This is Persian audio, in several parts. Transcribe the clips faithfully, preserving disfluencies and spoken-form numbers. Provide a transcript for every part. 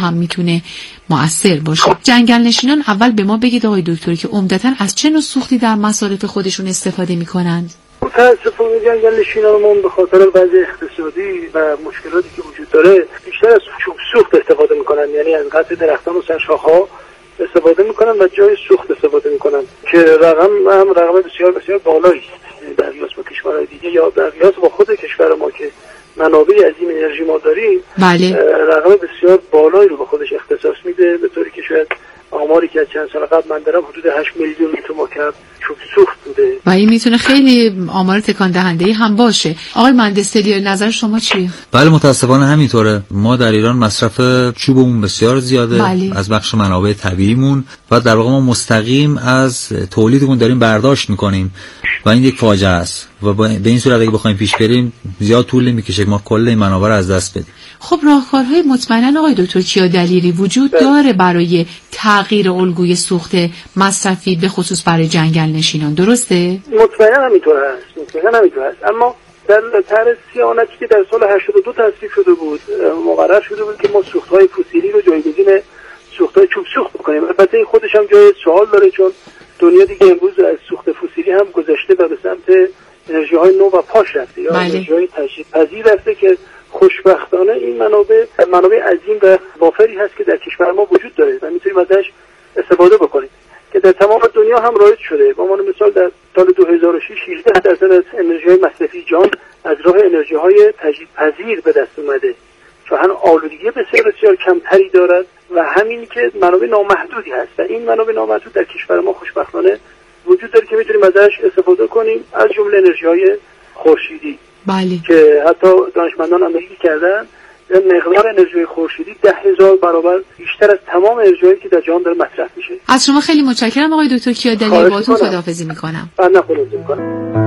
هم میتونه مؤثر باشه. جنگل نشینان اول به ما بگید آقای دکتر که عمدتاً از چه نوع سوختی در مصارف خودشون استفاده میکنند؟ متاسفانه جنگل نشینانمون به خاطر وضع اقتصادی و مشکلاتی که وجود داره بیشتر از چوب سوخت استفاده میکنن، یعنی از قطع درختان و سرشاخه‌ها استفاده میکنن و جای سوخت استفاده میکنن که رقم هم رقم بسیار بسیار بالایی است در قیاس با کشورهای دیگه یا در قیاس با خود کشور ما که منابع عظیم انرژی ما داریم. بله. رقم بسیار بالایی رو به خودش اختصاص میده، به طوری که شاید آماری که از چند سال قبل من دارم حدود هشت میلیون لیتر مکعب چوب سوخت بوده و این میتونه خیلی آمار تکان دهنده هم باشه. آقای مهندس تلیاری نظر شما چیه؟ بله متاسفانه همینطوره. ما در ایران مصرف چوبمون بسیار زیاده. بله. از بخش منابع طبیعیمون و در واقع ما مستقیم از تولیدمون داریم برداشت میکنیم و این یک فاجعه است و به این صورت اگه بخوایم پیش بریم زیاد طول نمیکشه ما کل این منابع رو از دست بدیم. خب راهکارهای مطمئنا آقای دکتر کیادلیری وجود بله. داره برای تغییر الگوی سوخت مصرفی به خصوص برای جنگل نشینان، درسته؟ مطمئنا همینطور هست. مطمئنا همینطور هست. اما در طرح صیانتی که در سال هشتاد و دو تصویب شده بود مقرر شده بود که ما سوخت‌های فسیلی رو جایگزین سوخت‌های چوب سوخت بکنیم. البته این خودش هم جای سوال داره چون دنیا دیگه امروز از سوخت فسیلی هم گذشته و به سمت انرژی‌های نو و پاش رفته یا انرژی‌های تجدیدپذیر رفته که خوشبختانه این منابع منابع عظیم و وافری هست که در کشور ما وجود داره و میتونیم ازش استفاده بکنیم که در تمام دنیا هم رایج شده. به عنوان مثال در سال دو هزار و شش هجده درصد از انرژی‌های مصرفی جهان از راه انرژی‌های تجدیدپذیر به دست اومده چون آلودگی بسیار بسیار کمتری دارد و همین که منابع نامحدودی هست و این منابع نامحدود در کشور ما خوشبختانه وجود داره که میتونیم ازش استفاده کنیم، از جمله انرژی‌های خورشیدی. بله. که حتی دانشمندان آمریکایی کردن مقدار انرژی خورشیدی ده هزار برابر بیشتر از تمام انرژی‌هایی که در جهان داره مصرف میشه. از شما خیلی متشکرم آقای دکتر کیادلیری، باهاتون خداحافظی میکنم. من خداحافظی میکنم.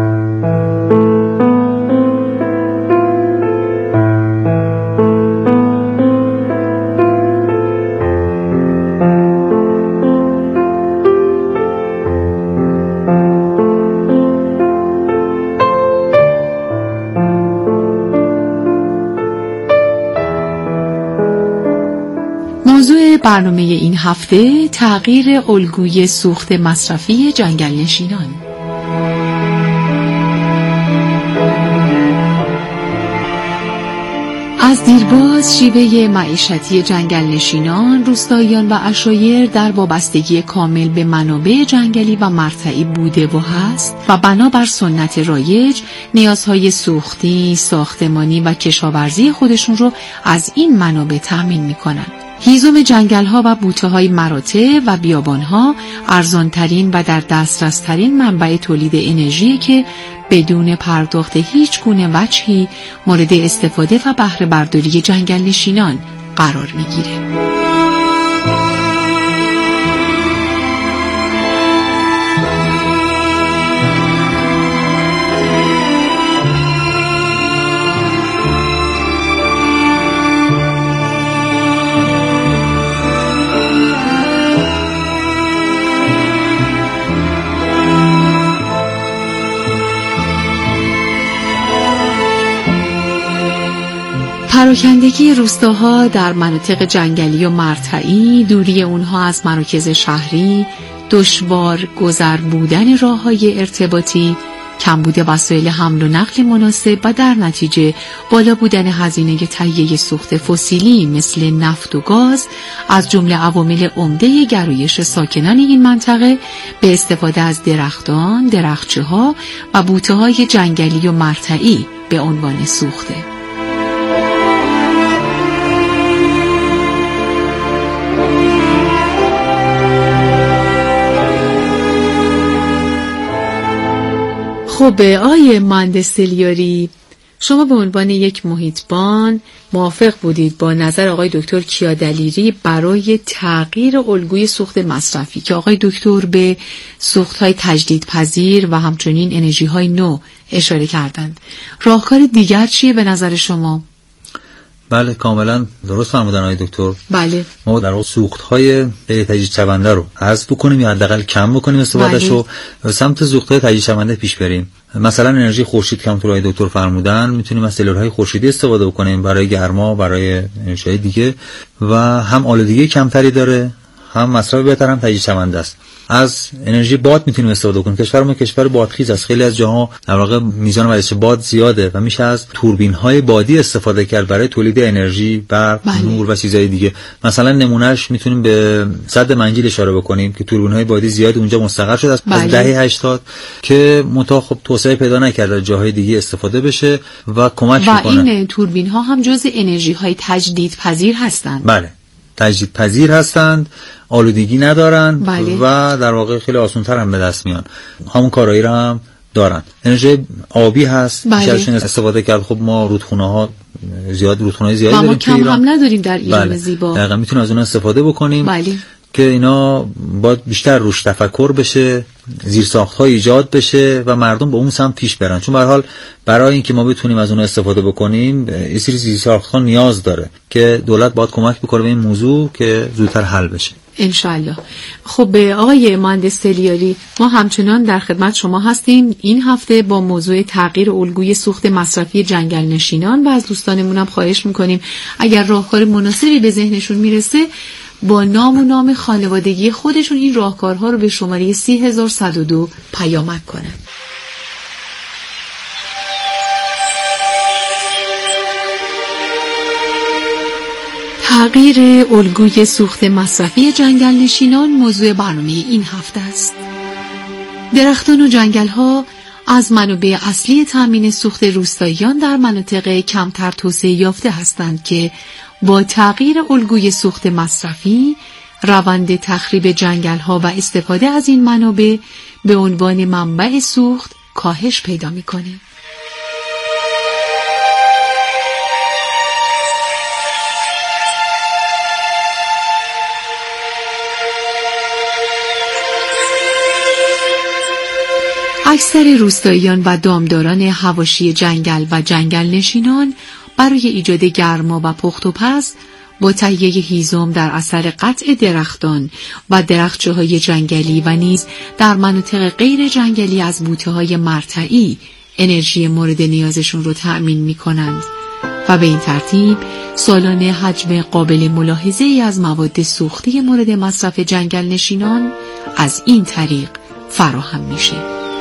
برنامه این هفته تغییر الگوی سوخت مصرفی جنگل نشینان. از دیرباز شیوه معیشتی جنگل نشینان، روستاییان و عشایر در وابستگی کامل به منابع جنگلی و مرتعی بوده و هست و بنابر سنت رایج نیازهای سوختی، ساختمانی و کشاورزی خودشون رو از این منابع تأمین می‌کنند. هیزم جنگل‌ها و بوته‌های مراتع و بیابان‌ها ارزان‌ترین و در دسترس‌ترین منبع تولید انرژی که بدون پرداخت هیچ گونه وجهی مورد استفاده و بهره برداری جنگل نشینان قرار می‌گیره. پراکندگی روستاها در مناطق جنگلی و مرتعی، دوری اونها از مراکز شهری، دشوار گذر بودن راه‌های ارتباطی، کمبود وسایل حمل و نقل مناسب و در نتیجه بالا بودن هزینه تهیه سوخت فسیلی مثل نفت و گاز از جمله عوامل عمده گرایش ساکنان این منطقه به استفاده از درختان، درختچه‌ها و بوته‌های جنگلی و مرتعی به عنوان سوخته. خب آقای مهندس تلیاری، شما به عنوان یک محیطبان موافق بودید با نظر آقای دکتر کیادلیری برای تغییر الگوی سوخت مصرفی که آقای دکتر به سوخت‌های تجدیدپذیر و همچنین انرژی‌های نو اشاره کردند. راهکار دیگر چیه به نظر شما؟ بله کاملا درست فرمودن آقای دکتر. بله ما در واقع سوخت‌های غیر تجدید شونده رو حذف بکنیم یا حداقل کم بکنیم استفادهش رو، بله. سمت سوخت‌های تجدید شونده پیش بریم. مثلا انرژی خورشید که همونطور آقای دکتر فرمودن میتونیم از سلول‌های خورشیدی استفاده بکنیم برای گرما، برای انرژی دیگه و هم آلودگی کمتری داره، هم مصرف بهتر، هم تجدید شونده است. از انرژی باد میتونیم استفاده کنیم. کشور ما کشور بادخیز است. خیلی از جاها در واقع میزان وزش باد زیاده و میشه از توربین‌های بادی استفاده کرد برای تولید انرژی، برق، بله. نور و چیزهای دیگه. مثلا نمونهش میتونیم به سد منجیل اشاره بکنیم که توربین‌های بادی زیاد اونجا مستقر شده است، بله. از دهه هشتاد که منتها خب توسعه پیدا نکرده جاهای دیگه استفاده بشه و کمک میکنه. و این توربین‌ها هم جزء انرژی‌های تجدیدپذیر هستند. بله تجدید پذیر هستند، آلودگی ندارن، بله. و در واقع خیلی آسان‌تر هم به دست میان. همون کارایی رو هم دارن. انرژی آبی هست، بله. میشه استفاده کرد. خب ما رودخونه‌ها زیاد رودخونه‌های زیادی داریم، ما کم هم نداریم در ایران، بله. زیبا. دقیقاً میتونیم از اونها استفاده بکنیم. بله. که اینا باید بیشتر روش تفکر بشه، زیرساخت‌ها ایجاد بشه و مردم به اون سمت پیش برن. چون به هر حال برای اینکه ما بتونیم از اونها استفاده بکنیم یه سری زیرساخت‌ها نیاز داره که دولت باید کمک بکنه به این موضوع که زودتر حل بشه انشالله. خب آقای مهندس تلیاری، ما همچنان در خدمت شما هستیم. این هفته با موضوع تغییر الگوی سوخت مصرفی جنگل نشینان و از دوستانمون هم خواهش میکنیم اگر راهکار مناسبی به ذهنشون میرسه با نام و نام خانوادگی خودشون این راهکارها رو به شماره سی هزار و صد و دو پیامک کنن. تغییر الگوی سوخت مصرفی جنگل نشینان موضوع برنامه این هفته است. درختان و جنگل‌ها از منابع اصلی تامین سوخت روستاییان در مناطق کمتر توسعه یافته هستند که با تغییر الگوی سوخت مصرفی، روند تخریب جنگل‌ها و استفاده از این منابع به عنوان منبع سوخت کاهش پیدا می‌کنه. اکثر روستاییان و دامداران حواشی جنگل و جنگل نشینان برای ایجاد گرما و پخت و پز با تهیه هیزم در اثر قطع درختان و درختچه‌های جنگلی و نیز در مناطق غیر جنگلی از بوته‌های مرتعی انرژی مورد نیازشون رو تأمین می‌کنند و به این ترتیب سالانه حجم قابل ملاحظه‌ای از مواد سوختی مورد مصرف جنگل نشینان از این طریق فراهم میشه.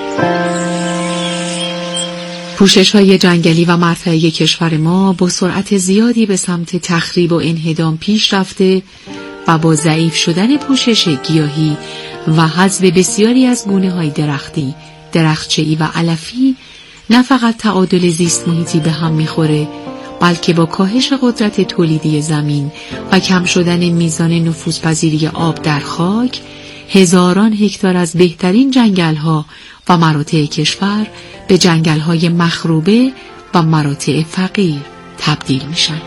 پوشش‌های جنگلی و مرتعی کشور ما با سرعت زیادی به سمت تخریب و انهدام پیش رفته و با ضعیف شدن پوشش گیاهی و حذف بسیاری از گونه‌های درختی، درختچه‌ای و علفی نه فقط تعادل زیست محیطی به هم می‌خوره، بلکه با کاهش قدرت تولیدی زمین و کم شدن میزان نفوذپذیری آب در خاک، هزاران هکتار از بهترین جنگل‌ها و مراتع کشور به جنگل‌های مخروبه و مراتع فقیر تبدیل میشن.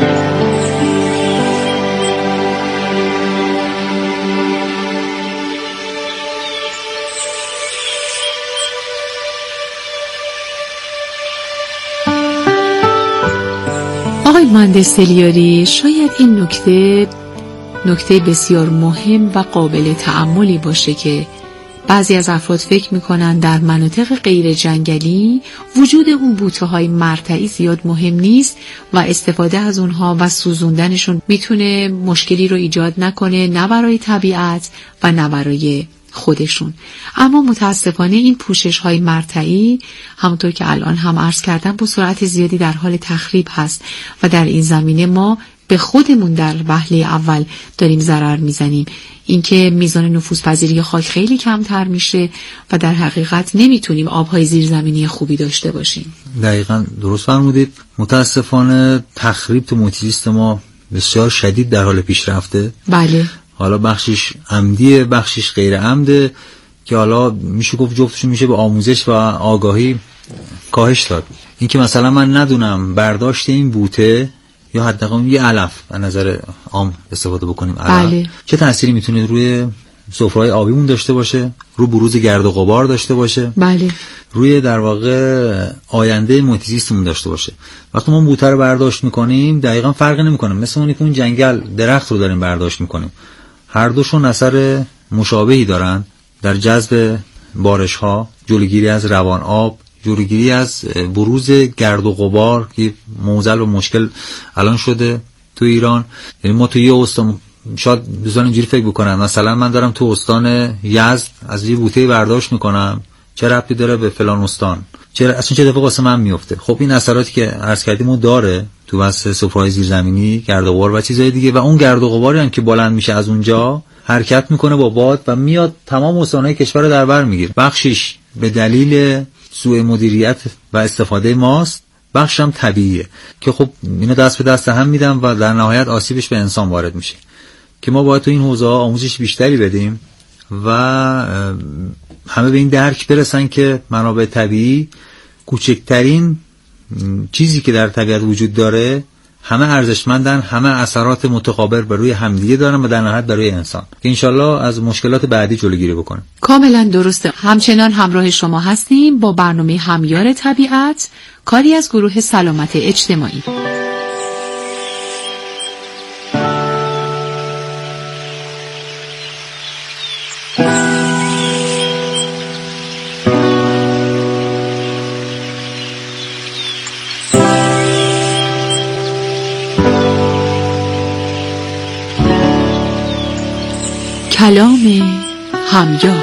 آقای مهندس تلیاری، شاید این نکته نکته بسیار مهم و قابل تأملی باشه که بعضی از افراد فکر میکنن در مناطق غیر جنگلی وجود اون بوته‌های مرتعی زیاد مهم نیست و استفاده از اونها و سوزوندنشون میتونه مشکلی رو ایجاد نکنه، نه برای طبیعت و نه برای خودشون. اما متاسفانه این پوشش‌های مرتعی همونطور که الان هم عرض کردم با سرعت زیادی در حال تخریب هست و در این زمینه ما به خودمون در وهله اول داریم ضرر میزنیم. اینکه میزان نفوذپذیری خاک خیلی کمتر میشه و در حقیقت نمیتونیم آبهای زیرزمینی خوبی داشته باشیم. دقیقاً درست فرمودید. متاسفانه تخریب تو محیط زیست ما بسیار شدید در حال پیشرفته. بله. حالا بخشش عمدیه، بخشش غیر عمده که حالا میشه گفت جفتشون میشه به آموزش و آگاهی کاهش داد. اینکه مثلا من ندونم برداشت این بوته یا حداقل یه علف از نظر عام استفاده بکنیم علف، بله. چه تأثیری میتونه روی سفره‌های آبیمون داشته باشه، رو بروز گرد و غبار داشته باشه، بله، روی در واقع آینده محیط زیستمون داشته باشه. وقتی ما بوته رو برداشت میکنیم دقیقاً فرقی نمیکنه، مثل اونی که اون جنگل درخت رو داریم برداشت میکنیم، هر دوشون اثر مشابهی دارن در جذب بارش ها، جلوگیری از روان آب، جلوگیری از بروز گرد و غبار که معضل و مشکل الان شده تو ایران. یعنی ما تو یه استان، شاید دوستان اینجوری فکر بکنن مثلا من دارم تو استان یزد از یه بوته برداشت میکنم، چه ربطی داره به فلان استان؟ چرا اصلا چه اتفاقی واسه من میفته؟ خب این اثراتی که عرض کردیم داره تو واسه سفره‌های زیرزمینی، گرد و غبار و چیزای دیگه، و اون گرد و غباری هم که بلند میشه از اونجا حرکت میکنه با باد و میاد تمام استانهای کشور رو در بر میگیره. بخشش به دلیل سوء مدیریت و استفاده ماست، بخش هم طبیعیه که خب اینا دست به دست هم میدن و در نهایت آسیبش به انسان وارد میشه که ما باید تو این حوزه آموزش بیشتری بدیم و همه به این درک برسن که منابع طبیعی کوچکترین چیزی که در طبیعت وجود داره همه ارزشمندن، همه اثرات متقابل بر روی همدیگه دارن و در نهایت برای انسان که انشالله از مشکلات بعدی جلوگیری بکنه. کاملا درسته. همچنان همراه شما هستیم با برنامه همیار طبیعت، کاری از گروه سلامت اجتماعی. کلام همیار.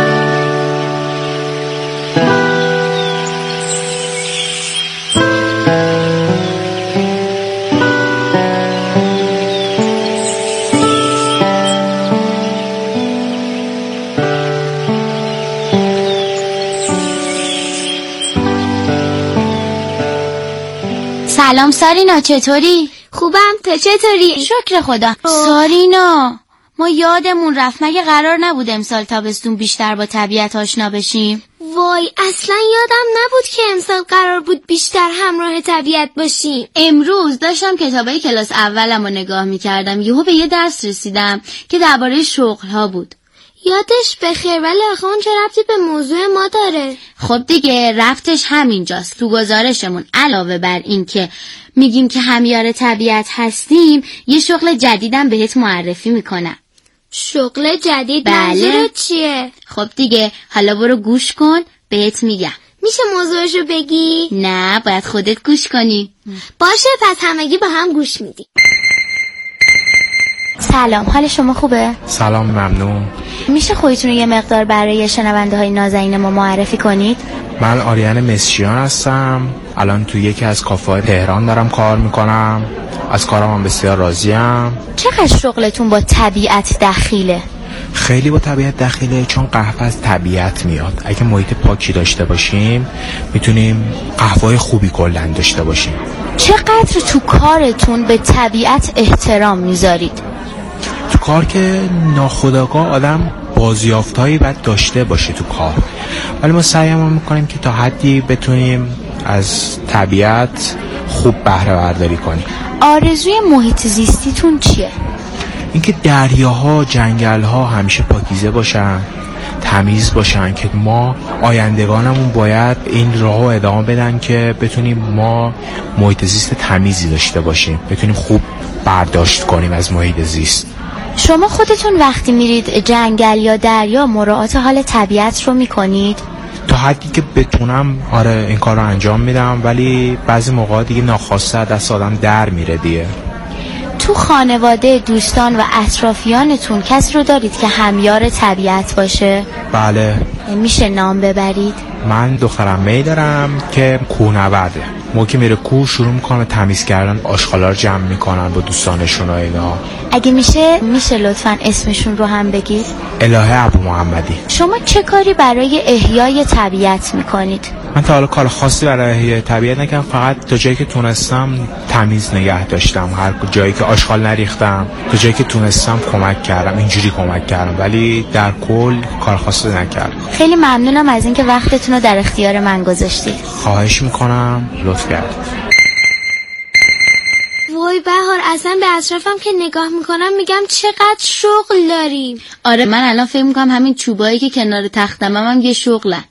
سلام سارینا، چطوری؟ خوبم، تو چطوری؟ شکر خدا. اوه. سارینا، ما یادمون رفت، مگه قرار نبود امسال تابستون بیشتر با طبیعت آشنا بشیم؟ وای، اصلا یادم نبود که امسال قرار بود بیشتر همراه طبیعت باشیم. امروز داشتم کتابای کلاس اولم رو نگاه میکردم، یهو به یه درس رسیدم که درباره شغل‌ها بود. یادش بخیر، ولی آخه اون چه ربطی به موضوع ما داره؟ خب دیگه ربطش همینجاست. تو گزارشمون علاوه بر این که میگیم که همیار طبیعت هستیم، یه شغل جدیدم بهت معرفی میکنم. شغل جدید؟ بله. منظورت چیه؟ خب دیگه حالا برو گوش کن بهت میگم. میشه موضوعشو بگی؟ نه، باید خودت گوش کنی. باشه، پس همگی با هم گوش میدی. سلام، حال شما خوبه؟ سلام، ممنون. میشه خودتون رو یه مقدار برای شنونده های نازنین ما معرفی کنید؟ من آریان مسیان هستم. الان تو یکی از کافه‌های تهران دارم کار میکنم. از کارم هم بسیار راضیم. چقدر شغلتون با طبیعت دخیله؟ خیلی با طبیعت دخیله، چون قهوه از طبیعت میاد. اگه محیط پاکی داشته باشیم میتونیم قهوه خوبی کلن داشته باشیم. چقدر تو کارتون به طبیعت احترام میذارید؟ تو کار که ناخودآگاه آدم بازیافتایی باید داشته باشه تو کار، ولی ما سعیمون میکنیم که تا حدی بتونیم از طبیعت خوب بهره برداری کنیم. آرزوی محیط زیستیتون چیه؟ اینکه دریاها، جنگلها همیشه پاکیزه باشن، تمیز باشن، که ما آیندگانمون باید این راهو ادامه بدن که بتونیم ما محیط زیست تمیزی داشته باشیم، بتونیم خوب برداشت کنیم از محیط زیست. شما خودتون وقتی میرید جنگل یا دریا مراعات حال طبیعت رو میکنید؟ تا حدی که بتونم آره این کار رو انجام میدم، ولی بعضی موقع دیگه ناخواسته دست آدم در میره دیگه. تو خانواده، دوستان و اطرافیانتون کسی رو دارید که همیار طبیعت باشه؟ بله. میشه نام ببرید؟ من دخترم می دارم که کوهنورده. موقع میره کوه شروع میکنه تمیز کردن، آشغالا رو جمع میکنن با دوستانشون و اینا. اگه میشه میشه لطفاً اسمشون رو هم بگید؟ الهه ابو محمدی. شما چه کاری برای احیای طبیعت میکنید؟ من تا حالا کار خاصی برای احیای طبیعت نکردم، فقط تا جایی که تونستم تمیز نگه داشتم، هر جایی که آشغال نریختم، تا جایی که تونستم کمک کردم، اینجوری کمک کردم، ولی در کل کار خاصی نکردم. خیلی ممنونم از اینکه وقتتون رو در اختیار من گذاشتید. خواهش میکنم، لطف کردید. وای بهار، اصلا به اطرافم که نگاه میکنم میگم چقدر شغل داریم. آره من الان فکر میکنم همین چوبایی که کنار تختمم هم یه شغلن.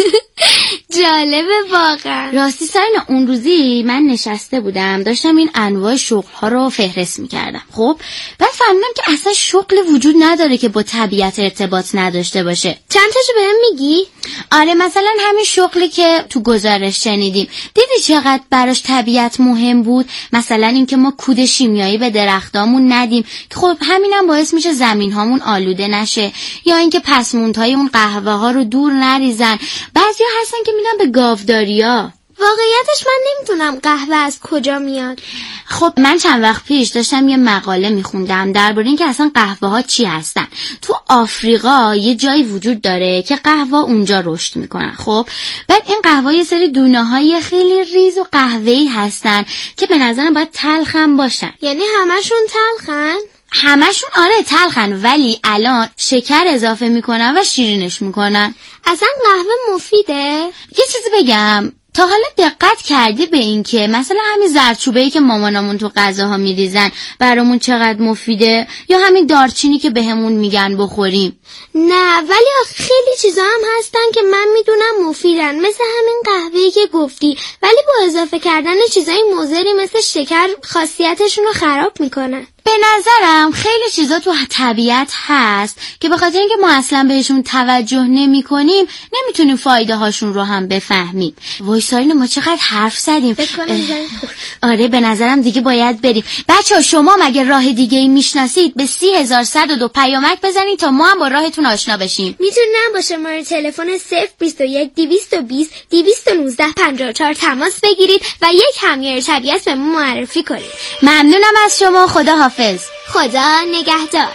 جالبه واقعا. راستی سرینا، اون روزی من نشسته بودم داشتم این انواع شغل ها رو فهرست میکردم. خب بعد فهمیدم که اصلا شغل وجود نداره که با طبیعت ارتباط نداشته باشه. چند تاشو بهم میگی؟ آره مثلا همین شغلی که تو گزارش شنیدیم، دیدی چقدر براش طبیعت مهم بود؟ مثلا اینکه ما کود شیمیایی به درختامون ندیم که خب همینم باعث میشه زمین هامون آلوده نشه، یا اینکه پسموندهای اون قهوه ها رو دور نریزن. بعضیا هستن که میدن به گاوداریا. واقعیتش من نمیدونم قهوه از کجا میاد. خب من چند وقت پیش داشتم یه مقاله میخوندم درباره اینکه اصلا قهوه ها چی هستن. تو آفریقا یه جایی وجود داره که قهوه اونجا رشد میکنن. خب بعد این قهوه یه سری دونه های خیلی ریز و قهوه‌ای هستن که به نظرم باید تلخم باشن. یعنی همشون تلخن؟ همشون آره تلخن، ولی الان شکر اضافه میکنن و شیرینش میکنن. اصلا قهوه مفیده؟ یه چیزی بگم، تا حالا دقت کردی به این که مثلا همین زردچوبه‌ای که مامانامون تو غذاها میریزن برامون چقدر مفیده، یا همین دارچینی که بهمون میگن بخوریم؟ نه ولی خیلی چیزا هم هستن که من میدونم مفیدن، مثل همین قهوه‌ای که گفتی، ولی با اضافه کردن چیزای مضری مثل شکر خاصیتشون رو خراب میکنن. به نظرم خیلی چیزا تو طبیعت هست که به خاطر اینکه ما اصلا بهشون توجه نمی کنیم نمیتونیم فایده هاشون رو هم بفهمیم. وای سارینا ما چقدر حرف زدیم. آره به نظرم دیگه باید بریم. بچه ها شما مگه راه دیگه ای میشناسید به سی هزار و صد و دو پیامک بزنید تا ما هم با راهتون آشنا بشیم. میتونم با شماره تلفن صفر بیست و یک دویست و بیست دویست و نوزده پنجاه و چهار تماس بگیرید و یک همیار طبیعت به ما معرفی کنید. ممنونم از شما. خدا حافظ. خدا نگهدار.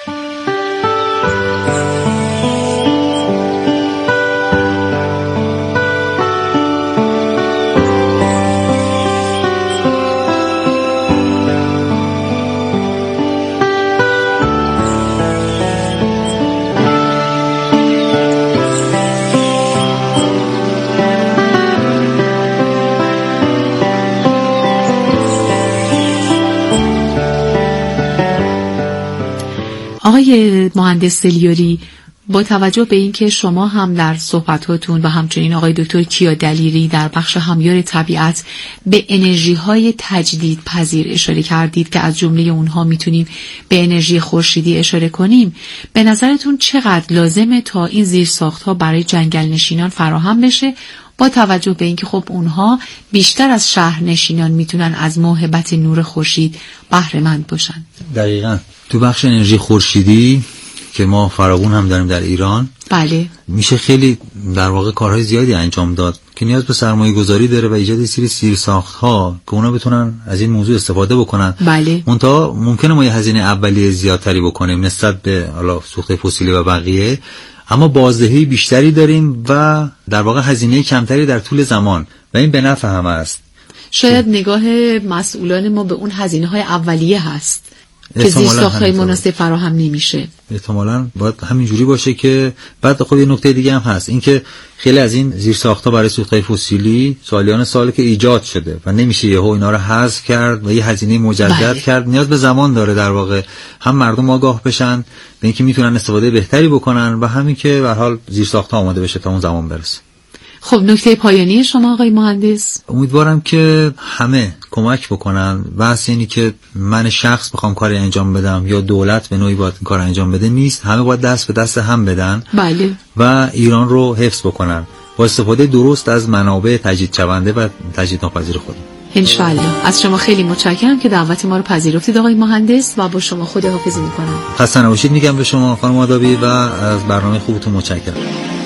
آقای مهندس سلیوری، با توجه به اینکه شما هم در صحبتاتون و همچنین آقای دکتر کیا دلیری در بخش همیار طبیعت به انرژی های تجدید پذیر اشاره کردید که از جمله اونها میتونیم به انرژی خورشیدی اشاره کنیم، به نظرتون چقدر لازمه تا این زیرساخت ها برای جنگل نشینان فراهم بشه، با توجه به اینکه خب اونها بیشتر از شهرنشینان میتونن از موهبت نور خورشید بهره مند باشن؟ دقیقاً تو بخش انرژی خورشیدی که ما فراوون هم داریم در ایران، بله میشه خیلی در واقع کارهای زیادی انجام داد که نیاز به سرمایه گذاری داره و ایجاد سری زیرساخت ها که اونا بتونن از این موضوع استفاده بکنن. بله منتها ممکنه ما یه هزینه اولیه زیادتری بکنیم نسبت به حالا سوخت فسیلی و بقیه، اما بازدهی بیشتری داریم و در واقع هزینه کمتری در طول زمان و این به نفع همه است. شاید نگاه مسئولان ما به اون هزینه های اولیه هست که زیرساخت‌های مناسب فراهم نمیشه. احتمالاً باید همینجوری باشه که بعد خب یه نکته دیگه هم هست، اینکه خیلی از این زیرساخت‌ها برای سوخت‌های فسیلی سالیان ساله که ایجاد شده و نمیشه یهو اینا رو حذف کرد و یه هزینه مجدد بله. کرد. نیاز به زمان داره در واقع، هم مردم آگاه بشن به اینکه میتونن استفاده بهتری بکنن و همین که به هر حال زیرساخت‌ها آماده بشه تا اون زمان برسه. خب نکته پایانی شما آقای مهندس؟ امیدوارم که همه کمک بکنن. بحث اینی که من شخص بخوام کاری انجام بدم یا دولت به نوعی باید این کار انجام بده نیست، همه باید دست به دست هم بدن بله. و ایران رو حفظ بکنن با استفاده درست از منابع تجدید شونده و تجدید ناپذیر خود. انشالله. از شما خیلی متشکرم که دعوت ما رو پذیرفتید آقای مهندس و با شما خداحافظی میکنم. خسته نباشید میگم به شما خانم آدابی و از برنامه خوبتون متشکرم.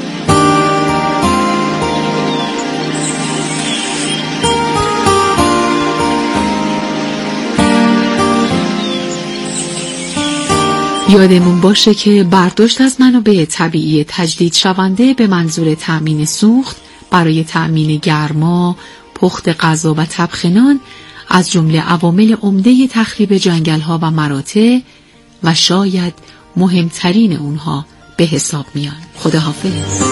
یادمون باشه که برداشت از منابع طبیعی تجدید شونده به منظور تأمین سوخت برای تأمین گرما، پخت غذا و طبخ از جمله عوامل عمده تخریب جنگل‌ها و مراتع و شاید مهمترین اونها به حساب میان. خداحافظ.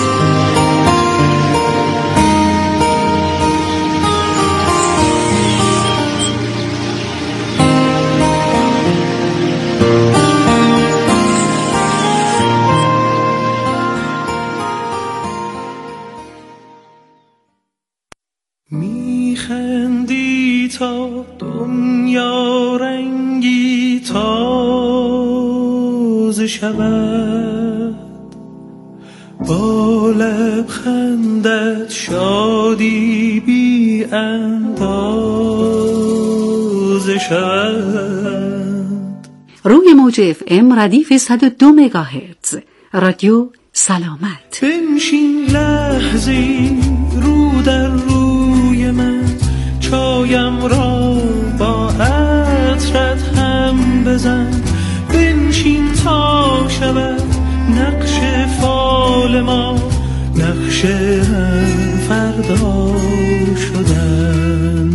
میخندی تا دنیا رنگی تازه شود، با لبخندت شادی بی اندازه شود. روی موج اف ام ردیف صد و دو مگاهرتز رادیو سلامت. بنشین لحظی رو در روی من، چایم را با عطرت هم بزن. بنشین تا شود نقش فال ما، نقش هم فردا شدن.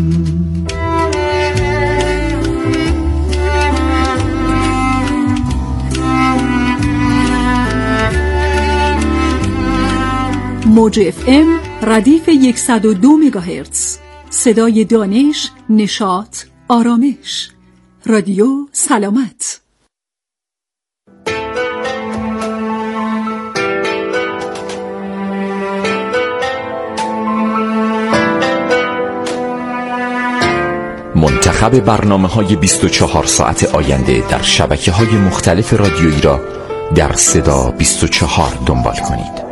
موج اف ام ردیف صد و دو مگاهرتز، صدای دانش، نشاط، آرامش. رادیو سلامت. منتخب برنامه‌های بیست و چهار ساعت آینده در شبکه‌های مختلف رادیویی را در صدا بیست و چهار دنبال کنید.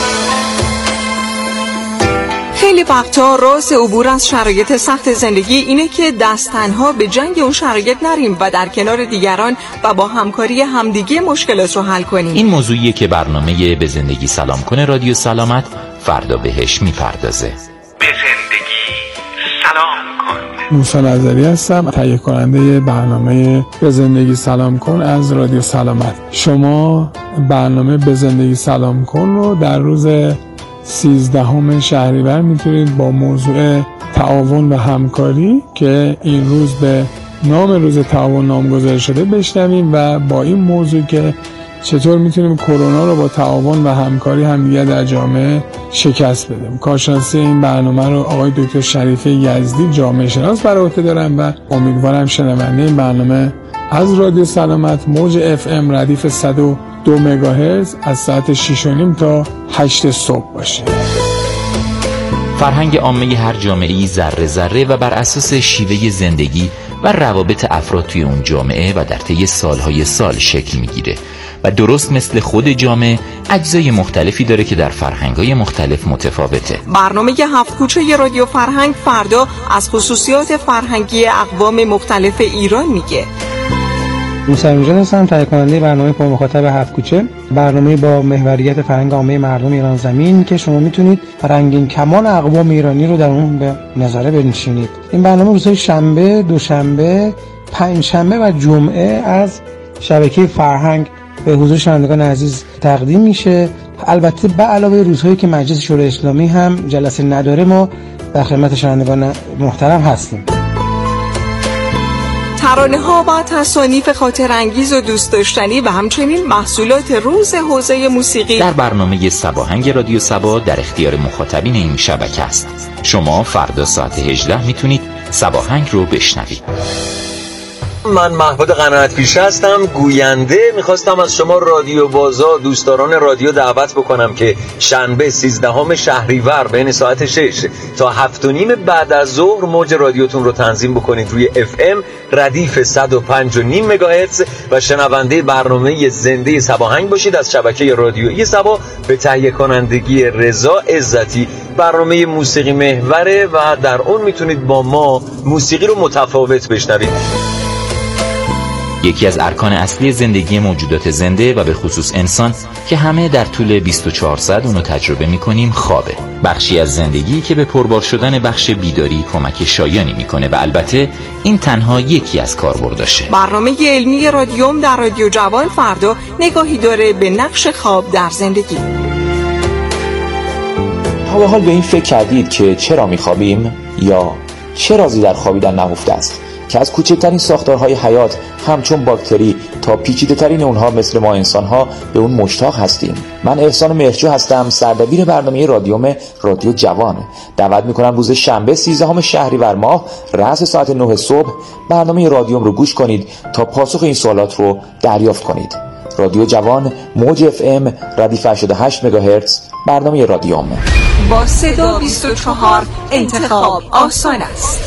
خیلی وقتا راز عبور از شرایط سخت زندگی اینه که دست تنها به جنگ اون شرایط نریم و در کنار دیگران و با همکاری همدیگه مشکلات رو حل کنیم. این موضوعیه که برنامه به زندگی سلام کنه رادیو سلامت فردا بهش میپردازه. به زندگی سلام کن. موسی نظری هستم، تهیه کننده برنامه به زندگی سلام کن از رادیو سلامت. شما برنامه به زندگی سلام کن رو در روز سیزدهم شهریور میتونید با موضوع تعاون و همکاری که این روز به نام روز تعاون نامگذاری شده بشنویم و با این موضوع که چطور میتونیم کرونا رو با تعاون و همکاری همدیگه در جامعه شکست بدیم. کارشناسی این برنامه رو آقای دکتر شریفه یزدی جامعه شناس بر عهده دارن و امیدوارم شنونده این برنامه از رادیو سلامت موج اف ام ردیف صد و دو مگاهرتز از ساعت شش و نیم تا هشت صبح باشه. فرهنگ عامه هر جامعه‌ای ذره ذره و بر اساس شیوه زندگی و روابط افراد توی اون جامعه و در طی سالهای سال شکل میگیره و درست مثل خود جامعه اجزای مختلفی داره که در فرهنگ‌های مختلف متفاوته. برنامه هفت کوچه رادیو فرهنگ فردا از خصوصیات فرهنگی اقوام مختلف ایران میگه. موسی نژاد هستم، تهیه کننده برنامه پر مخاطب هفت کوچه، برنامه با محوریت فرهنگ عامه مردم ایران زمین که شما میتونید رنگین کمان اقوام ایرانی رو در اون به نظاره بنشینید. این برنامه روزهای شنبه، دوشنبه، پنجشنبه و جمعه از شبکه فرهنگ به حضور شنوندگان عزیز تقدیم میشه. البته به علاوه روزهایی که مجلس شورای اسلامی هم جلسه نداره ما در خدمت شنوندگان محترم هستیم. ترانه ها و تصانیف خاطر انگیز و دوست داشتنی و همچنین محصولات روز حوزه موسیقی در برنامه صباهنگ رادیو صبا در اختیار مخاطبین این شبکه است. شما فردا ساعت هجده میتونید صباهنگ رو بشنوید. من محمود قناعت پیشه هستم، گوینده. میخواستم از شما رادیو بازا دوستداران رادیو دعوت بکنم که شنبه سیزدهم شهریور بین ساعت شش تا هفت و نیم بعد از ظهر موج رادیوتون رو تنظیم بکنید روی اف ام ردیف صد و پنج و نیم مگاهرتز و شنونده برنامه زنده صباهنگ باشید از شبکه رادیویی صبا به تهیه کنندگی رضا عزتی. برنامه موسیقی محوره و در اون میتونید با ما موسیقی رو متفاوت بشنوید. یکی از ارکان اصلی زندگی موجودات زنده و به خصوص انسان که همه در طول بیست و چهار ساعت اونو تجربه میکنیم خوابه. بخشی از زندگی که به پربار شدن بخش بیداری کمک شایانی میکنه و البته این تنها یکی از کاربرداشه. برنامه علمی رادیوم در رادیو جوان فردا نگاهی داره به نقش خواب در زندگی. حالا حال به این فکر کردید که چرا میخوابیم یا چه رازی در خوابیدن نهفته است که از کوچکترین ساختارهای حیات همچون باکتری تا پیچیده ترین اونها مثل ما انسان ها به اون مشتاق هستیم. من احسان مهرجو هستم، سردبیر برنامه رادیوم رادیو جوان. دعوت میکنم روز شنبه سیزدهم شهریور ماه رأس ساعت نه صبح برنامه رادیوم رو گوش کنید تا پاسخ این سوالات رو دریافت کنید. رادیو جوان، موج اف ام، ردیف هشتاد و هشت مگاهرتز، برنامه رادیوم با صدا بیست و چهار انتخاب آسان است.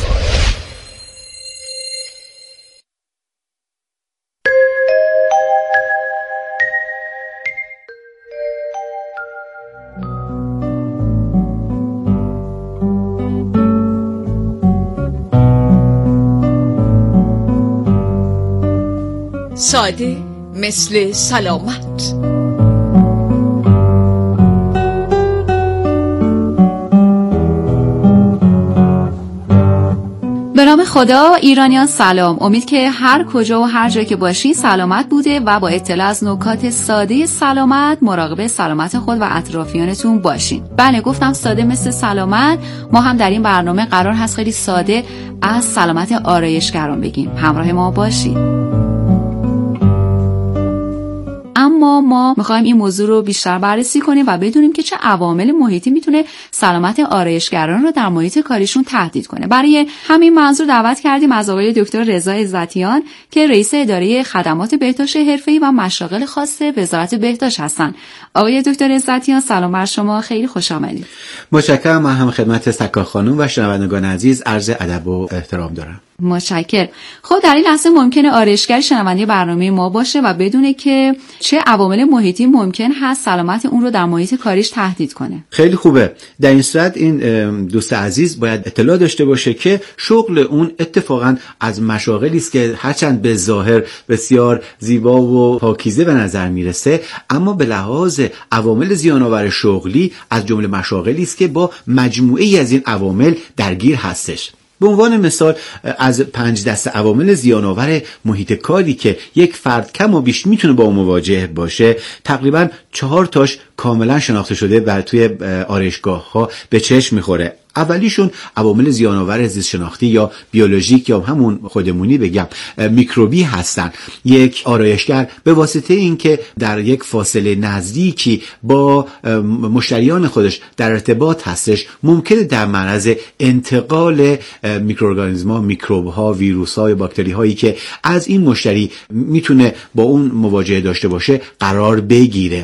ساده مثل سلامت. به نام خدا. ایرانیان سلام. امید که هر کجا و هر جا که باشین سلامت بوده و با اطلاع از نکات ساده سلامت مراقب سلامت خود و اطرافیانتون باشین. بله گفتم ساده مثل سلامت. ما هم در این برنامه قرار هست خیلی ساده از سلامت آرایشگران بگیم. همراه ما باشین. اما ما میخوایم این موضوع رو بیشتر بررسی کنیم و بدونیم که چه عوامل محیطی میتونه سلامت آرایشگران رو در محیط کاریشون تهدید کنه. برای همین منظور دعوت کردیم از آقای دکتر رضا عزتیان که رئیس اداره خدمات بهداشت حرفه‌ای و مشاغل خاص وزارت بهداشت هستن. آقای دکتر عزتیان سلام بر شما، خیلی خوش آمدید. متشکرم. من هم خدمت سکار خانم و شنوندگان عزیز عرض ادب و احترام دارم. متشکرم. خب در این لحظه ممکنه آرایشگر شنونده برنامه ما باشه و بدونه که چه عوامل محیطی ممکن هست سلامت اون رو در محیط کاریش تهدید کنه. خیلی خوبه. در این صورت این دوست عزیز باید اطلاع داشته باشه که شغل اون اتفاقا از مشاغلی است که هرچند به ظاهر بسیار زیبا و پاکیزه به نظر میرسه، اما به لحاظ عوامل زیان‌آور شغلی از جمله مشاغلی است که با مجموعه‌ای از این عوامل درگیر هستش. به عنوان مثال از پنج دست عوامل زیان‌آور محیط کاری که یک فرد کم و بیش میتونه با اون مواجه باشه، تقریبا چهار تاش کاملا شناخته شده و توی آرایشگاه‌ها به چشم میخوره. اولیشون عوامل زیان‌آور زیست شناختی یا بیولوژیک یا همون خودمونی بگم میکروبی هستن. یک آرایشگر به واسطه اینکه در یک فاصله نزدیکی با مشتریان خودش در ارتباط هستش، ممکنه در معرض انتقال میکروارگانیسم‌ها، میکروب‌ها، ویروس‌ها یا باکتری‌هایی که از این مشتری میتونه با اون مواجهه داشته باشه قرار بگیره.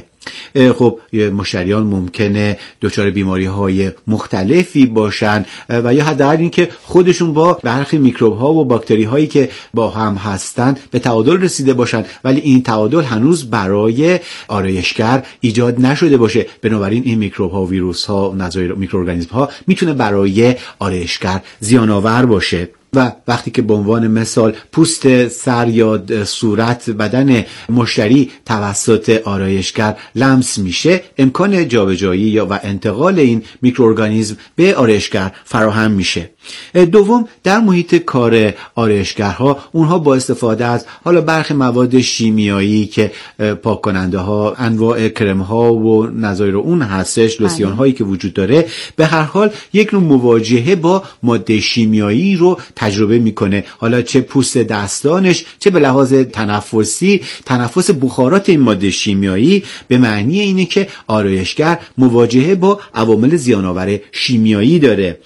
خب مشتریان ممکنه دچار بیماری‌های مختلفی باشن و یا حداقل اینکه خودشون با برخی میکروب‌ها و باکتری‌هایی که با هم هستن به تعادل رسیده باشن، ولی این تعادل هنوز برای آرایشگر ایجاد نشده باشه. بنابراین این میکروب‌ها و ویروس‌ها و نظایر میکروارگانیسم‌ها میتونه برای آرایشگر زیان‌آور باشه. و وقتی که به عنوان مثال پوست سر یا صورت بدن مشتری توسط آرایشگر لمس میشه، امکان جابجایی یا و انتقال این میکروارگانیسم به آرایشگر فراهم میشه. دوم، در محیط کار آرایشگرها اونها با استفاده از حالا برخی مواد شیمیایی که پاک کننده ها، انواع کرم ها و نظایر اون هستش، لوسیون هایی که وجود داره، به هر حال یک نوع مواجهه با ماده شیمیایی رو تجربه میکنه. حالا چه پوست دستانش، چه به لحاظ تنفسی، تنفس بخارات این ماده شیمیایی، به معنی اینه که آرایشگر مواجهه با عوامل زیان‌آور شیمیایی داره.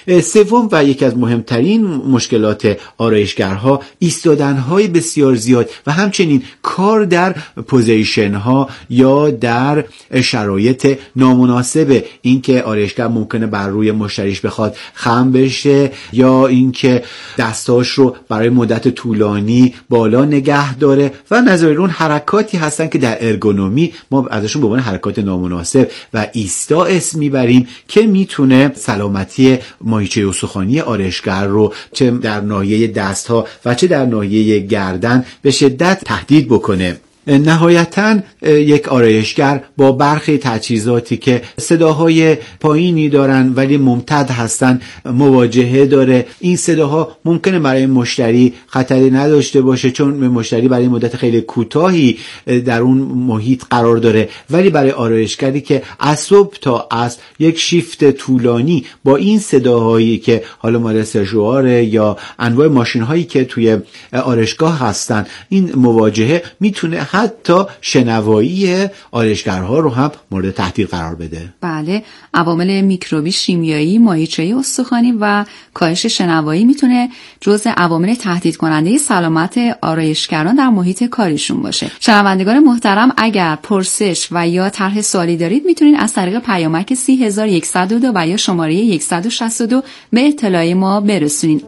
سوم و یکی از مهمترین مشکلات آرایشگرها، ایستادن‌های بسیار زیاد و همچنین کار در پوزیشن‌ها یا در شرایط نامناسب. اینکه آرایشگر ممکنه بر روی مشتریش بخواد خم بشه یا اینکه دستاش رو برای مدت طولانی بالا نگه داره و نظایر اون حرکاتی هستن که در ارگونومی ما ازشون به عنوان حرکات نامناسب و ایستا اسم میبریم که میتونه سلامتی ماهیچه استخوانی آرایشگر رو چه در ناحیه دستها و چه در ناحیه گردن به شدت تهدید بکنه. نهایتاً یک آرایشگر با برخی تجهیزاتی که صداهای پایینی دارن ولی ممتد هستن مواجهه داره. این صداها ممکنه برای مشتری خطری نداشته باشه چون مشتری برای مدت خیلی کوتاهی در اون محیط قرار داره، ولی برای آرایشگری که از صبح تا عصر یک شیفت طولانی با این صداهایی که حالا مال سژوار یا انواع ماشین هایی که توی آرایشگاه هستن، این مواجهه میتونه حتی شنوایی آرایشگرها رو هم مورد تهدید قرار بده. بله، عوامل میکروبی، شیمیایی، ماهیچه‌ای استخوانی و کاهش شنوایی میتونه جزء عوامل تهدید کننده سلامت آرایشگران در محیط کاریشون باشه. شنوندگان محترم، اگر پرسش و یا طرح سوالی دارید میتونید از طریق پیامک سی هزار و صد و دو و یا شماره صد و شصت و دو به اطلاع ما برسونید.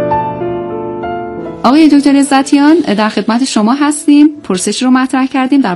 آقای دکتر عزتیان، در خدمت شما هستیم. پرسش رو مطرح کردیم در